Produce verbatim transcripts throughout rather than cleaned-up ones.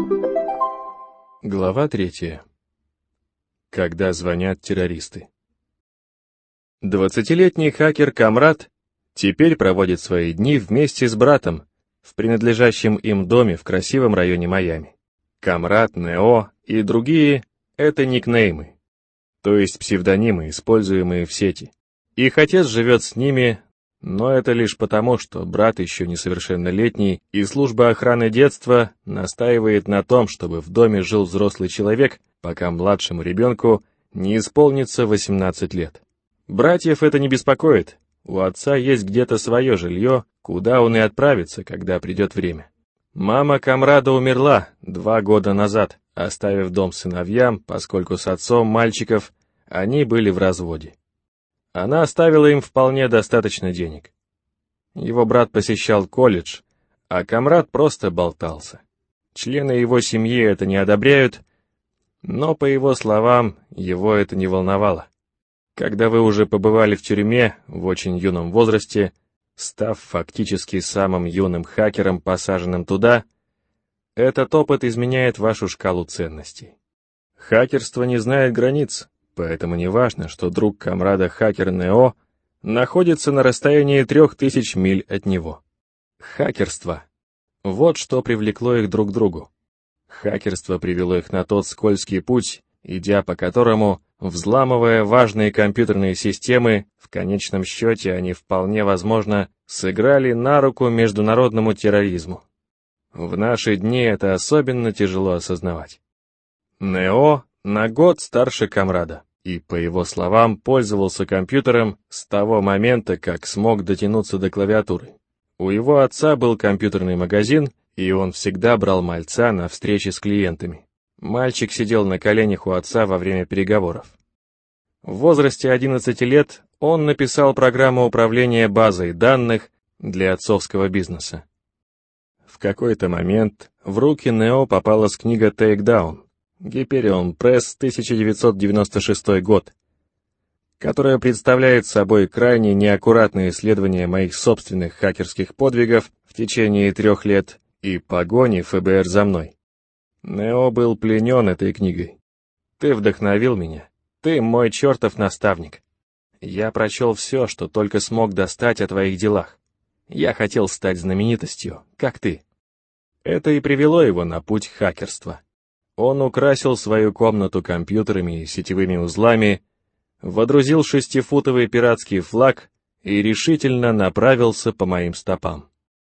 Глава третья. Когда звонят террористы. Двадцатилетний хакер Камрад теперь проводит свои дни вместе с братом в принадлежащем им доме в красивом районе Майами. Камрад, Нео и другие — это никнеймы, то есть псевдонимы, используемые в сети. Их отец живет с ними, но это лишь потому, что брат еще несовершеннолетний, и служба охраны детства настаивает на том, чтобы в доме жил взрослый человек, пока младшему ребенку не исполнится восемнадцать лет. Братьев это не беспокоит, у отца есть где-то свое жилье, куда он и отправится, когда придет время. Мама Камрада умерла два года назад, оставив дом сыновьям, поскольку с отцом мальчиков они были в разводе. Она оставила им вполне достаточно денег. Его брат посещал колледж, а Камрад просто болтался. Члены его семьи это не одобряют, но, по его словам, его это не волновало. Когда вы уже побывали в тюрьме в очень юном возрасте, став фактически самым юным хакером, посаженным туда, этот опыт изменяет вашу шкалу ценностей. Хакерство не знает границ. Поэтому не важно, что друг Камрада хакер Нео находится на расстоянии трех тысяч миль от него. Хакерство — вот что привлекло их друг к другу. Хакерство привело их на тот скользкий путь, идя по которому, взламывая важные компьютерные системы, в конечном счете они вполне возможно сыграли на руку международному терроризму. В наши дни это особенно тяжело осознавать. Нео на год старше Камрада, и, по его словам, пользовался компьютером с того момента, как смог дотянуться до клавиатуры. У его отца был компьютерный магазин, и он всегда брал мальца на встречи с клиентами. Мальчик сидел на коленях у отца во время переговоров. В возрасте одиннадцати лет он написал программу управления базой данных для отцовского бизнеса. В какой-то момент в руки Нео попалась книга «Takedown» Hyperion Press, тысяча девятьсот девяносто шестой год, которая представляет собой крайне неаккуратное исследование моих собственных хакерских подвигов в течение трех лет и погони эф бэ эр за мной. Нео был пленен этой книгой. Ты вдохновил меня. Ты мой чертов наставник. Я прочел все, что только смог достать о твоих делах. Я хотел стать знаменитостью, как ты. Это и привело его на путь хакерства. Он украсил свою комнату компьютерами и сетевыми узлами, водрузил шестифутовый пиратский флаг и решительно направился по моим стопам.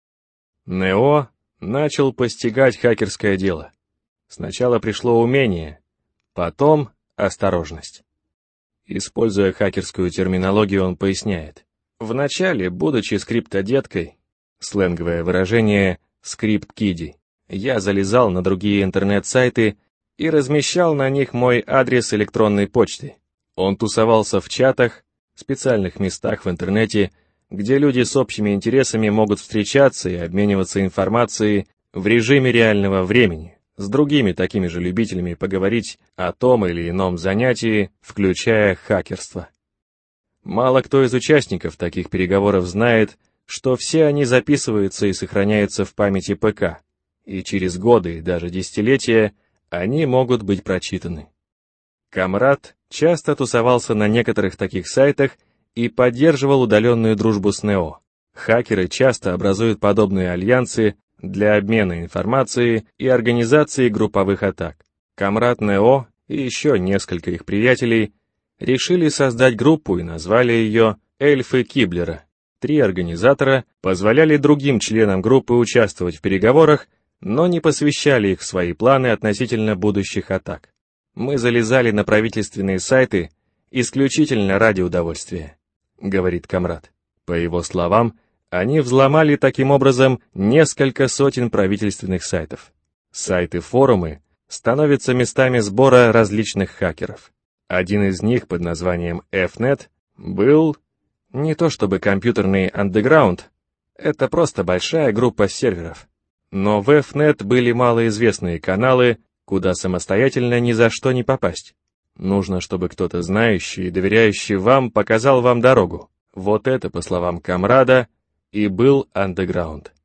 Нео начал постигать хакерское дело. Сначала пришло умение, потом осторожность. Используя хакерскую терминологию, он поясняет. Вначале, будучи скриптодеткой, сленговое выражение «скрипт-киди», я залезал на другие интернет-сайты и размещал на них мой адрес электронной почты. Он тусовался в чатах, специальных местах в интернете, где люди с общими интересами могут встречаться и обмениваться информацией в режиме реального времени, с другими такими же любителями поговорить о том или ином занятии, включая хакерство. Мало кто из участников таких переговоров знает, что все они записываются и сохраняются в памяти ПК, и через годы и даже десятилетия они могут быть прочитаны. Камрад часто тусовался на некоторых таких сайтах и поддерживал удаленную дружбу с Нео. Хакеры часто образуют подобные альянсы для обмена информацией и организации групповых атак. Камрад Нео и еще несколько их приятелей решили создать группу и назвали ее «Эльфы Киблера». Три организатора позволяли другим членам группы участвовать в переговорах, но не посвящали их в свои планы относительно будущих атак. Мы залезали на правительственные сайты исключительно ради удовольствия, говорит Камрад. По его словам, они взломали таким образом несколько сотен правительственных сайтов. Сайты-форумы становятся местами сбора различных хакеров. Один из них под названием эф нет был не то чтобы компьютерный андеграунд, это просто большая группа серверов. Но в эф нет были малоизвестные каналы, куда самостоятельно ни за что не попасть. Нужно, чтобы кто-то знающий и доверяющий вам показал вам дорогу. Вот это, по словам Камрада, и был андеграунд.